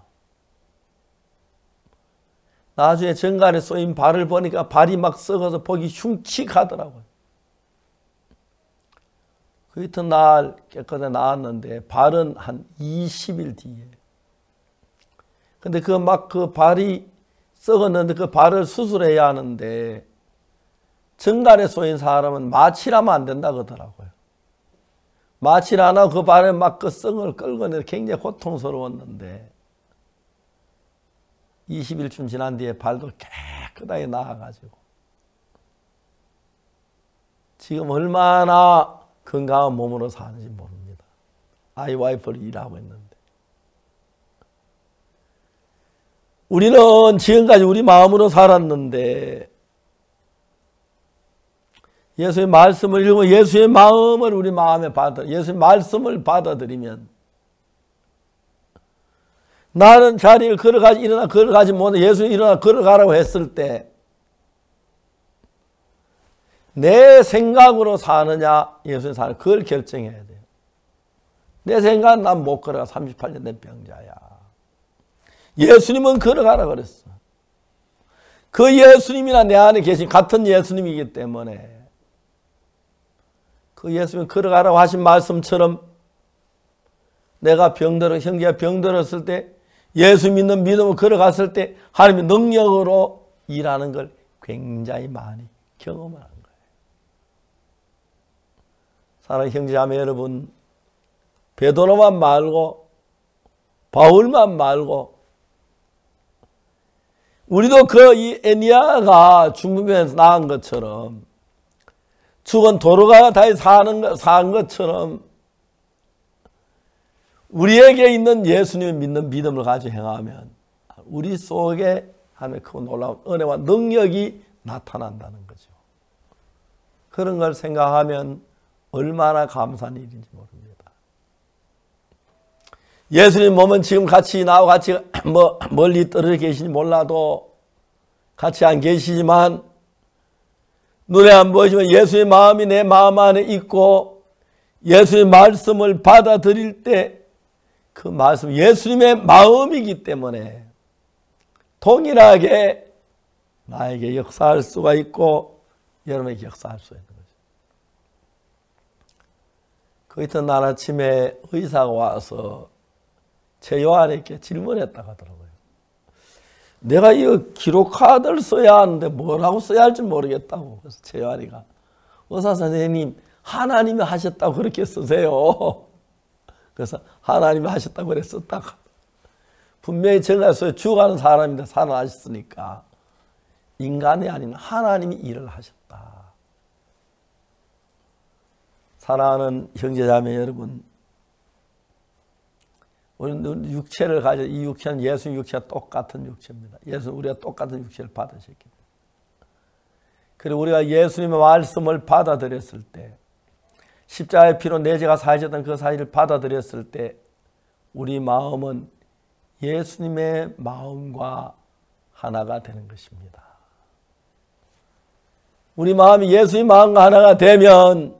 나중에 정갈에 쏘인 발을 보니까 발이 막 썩어서 보기 흉측하더라고요. 그 이튿날 깨끗하게 나왔는데 발은 한 20일 뒤에. 근데 그 발이 썩었는데 그 발을 수술해야 하는데 정갈에 쏘인 사람은 마취를 하면 안 된다 그러더라고요. 마취를 안 하고 그 발에 막 그 썩을 끌고 내려 굉장히 고통스러웠는데 20일쯤 지난 뒤에 발도 깨끗하게 나아가지고 지금 얼마나 건강한 몸으로 사는지 모릅니다. 아이 와이프를 일하고 있는데. 우리는 지금까지 우리 마음으로 살았는데 예수의 말씀을 읽으면 예수의 마음을 우리 마음에 예수의 말씀을 받아들이면 나는 자리를 일어나 걸어가지 못해 예수님 일어나 걸어가라고 했을 때 내 생각으로 사느냐 예수님 사느냐 그걸 결정해야 돼요. 내 생각은 난 못 걸어가 38년 된 병자야. 예수님은 걸어가라 그랬어. 그 예수님이나 내 안에 계신 같은 예수님이기 때문에 그 예수님 걸어가라고 하신 말씀처럼 내가 형제가 병들었을 때 예수 믿는 믿음으로 걸어갔을 때 하나님의 능력으로 일하는 걸 굉장히 많이 경험을 하는 거예요. 사랑하는 형제자매 여러분, 베드로만 말고 바울만 말고 우리도 이 에니야가 중국에서 나은 것처럼 죽은 도로가 다시 산 것처럼 우리에게 있는 예수님을 믿는 믿음을 가지고 행하면 우리 속에 하나님의 크고 놀라운 은혜와 능력이 나타난다는 거죠. 그런 걸 생각하면 얼마나 감사한 일인지 모릅니다. 예수님 몸은 지금 같이 나와 같이 멀리 떨어져 계시니 몰라도 같이 안 계시지만 눈에 안 보이지만 예수의 마음이 내 마음 안에 있고 예수의 말씀을 받아들일 때 그 말씀 예수님의 마음이기 때문에 동일하게 나에게 역사할 수가 있고 여러분에게 역사할 수 있는 거죠. 그 이튿날 아침에 의사가 와서 제 요한에게 질문했다고 하더라고요. 내가 이거 기록카드를 써야 하는데 뭐라고 써야 할지 모르겠다고. 그래서 제 요한이가 의사 선생님 하나님이 하셨다고 그렇게 쓰세요. 그래서 하나님이 하셨다고 그랬었다가 분명히 정해서 죽어가는 사람인데 살아나셨으니까 인간이 아닌 하나님이 일을 하셨다. 사랑하는 형제자매 여러분, 우리는 육체를 가져 이 육체는 예수 육체와 똑같은 육체입니다. 예수 우리가 똑같은 육체를 받으셨기 때문에. 그리고 우리가 예수님의 말씀을 받아들였을 때 십자가의 피로 내 죄가 사해졌던 그 사실을 받아들였을 때 우리 마음은 예수님의 마음과 하나가 되는 것입니다. 우리 마음이 예수의 마음과 하나가 되면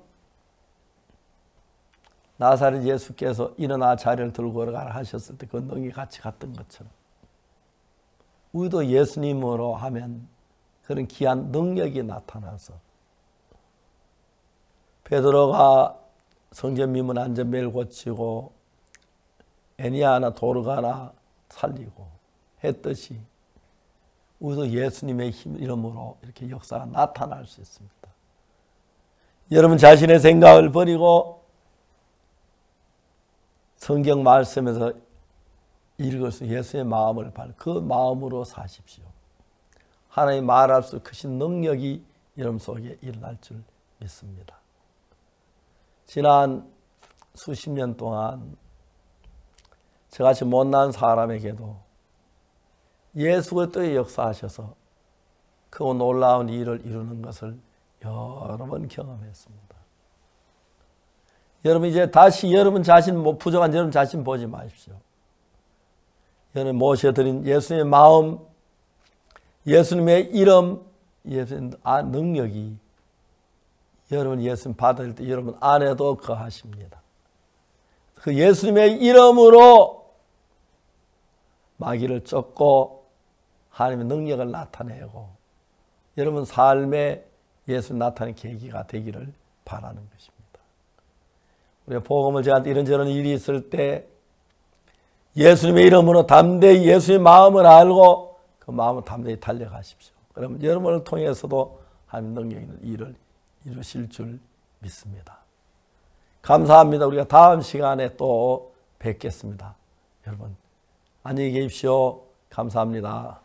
나사렛 예수께서 일어나 자리를 들고 걸어가라 하셨을 때 그 능이 같이 갔던 것처럼 우리도 예수님으로 하면 그런 귀한 능력이 나타나서 베드로가 성전 미문 안전벨 고치고 에니야나 도르가나 살리고 했듯이 우리도 예수님의 힘 이름으로 이렇게 역사가 나타날 수 있습니다. 여러분 자신의 생각을 버리고 성경 말씀에서 읽을 수 예수의 마음을 그 마음으로 사십시오. 하나님 말할 수 크신 능력이 여러분 속에 일어날 줄 믿습니다. 지난 수십 년 동안 저같이 못난 사람에게도 예수 그리스도의 역사하셔서 그 놀라운 일을 이루는 것을 여러 번 경험했습니다. 여러분 이제 다시 여러분 자신 부족한 여러분 자신 보지 마십시오. 여러분 모셔드린 예수님의 마음, 예수님의 이름, 예수님의 능력이 여러분 예수님 받을 때 여러분 안에도 거하십니다. 그 예수님의 이름으로 마귀를 쫓고 하나님의 능력을 나타내고 여러분 삶에 예수 나타내는 계기가 되기를 바라는 것입니다. 우리가 복음을 저한테 이런저런 일이 있을 때 예수님의 이름으로 담대히 예수의 마음을 알고 그 마음을 담대히 달려가십시오. 그러면 여러분을 통해서도 하나님 능력 있는 일을 이루실 줄 믿습니다. 감사합니다. 우리가 다음 시간에 또 뵙겠습니다. 여러분 안녕히 계십시오. 감사합니다.